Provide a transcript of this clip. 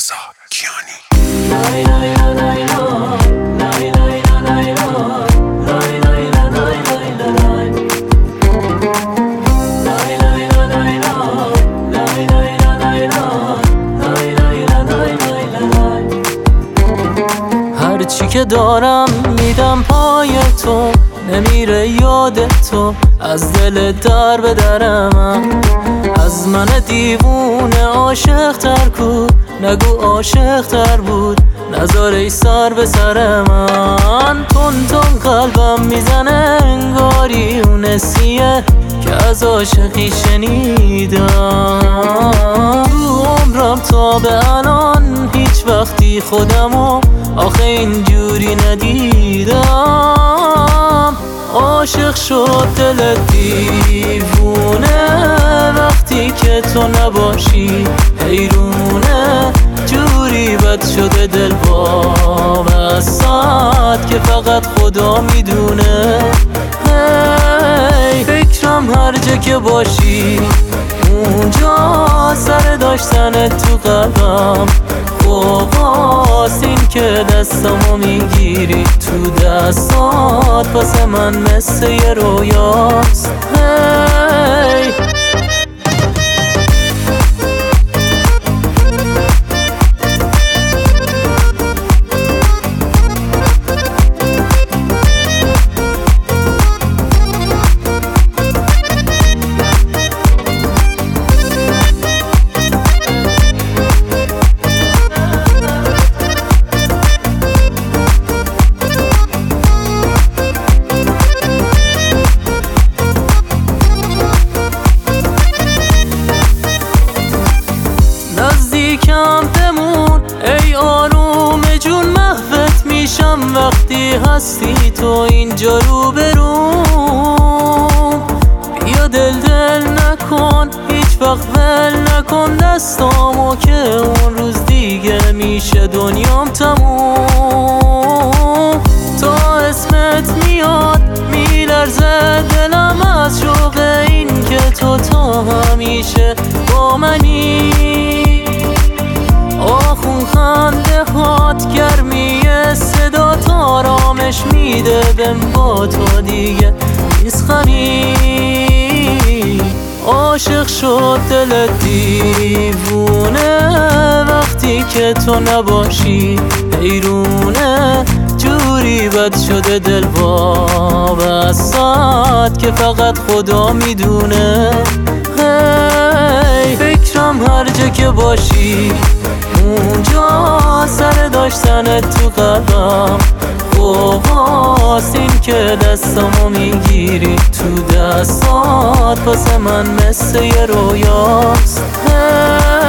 رضا کیانی. هرچی که دارم میدم پای تو، نمیره یاد تو از دل در به درم. از من دیوونه عاشق تر کو، نگو عاشق تر بود، نذار ای سر به سر من. تون تون قلبم میزنه انگاری اون حسیه که از عاشقی شنیدم. تو عمرم تا به الان هیچ وقتی خودمو آخه اینجوری ندیدم. عاشق شد دل دیوونه وقتی که تو نباشی، حیرونه جوری بد شده دل با بسات که فقط خدا میدونه. فکرم هر جا که باشی اونجا سر داشتن تو قلبم. خوباست این که دستمو میگیری تو دستات، واسه من مثل یه رویاست. نزدیکم بمون ای آروم جون، محوت میشم وقتی هستی تو اینجا رو بروم. بیا دل نکن هیچ وقت ول نکن دستامو که اون روز دیگه میشه دنیام تموم. تا اسمت میاد میلرزه دلم از شوق این که تو تا همیشه با منی. آخون خنده هات گرمی صدا آرامش میده بهم، با تو دیگه نیسخنی. عاشق شد دل دیوونه وقتی که تو نباشی، حیرونه جوری بد شده دل با بسات که فقط خدا میدونه. فکرم هر جا که باشی اونجا سر داشتن تو قلبم. خوباست این که دستمو میگیری تو دستات، واسه من مثل یه رویاست.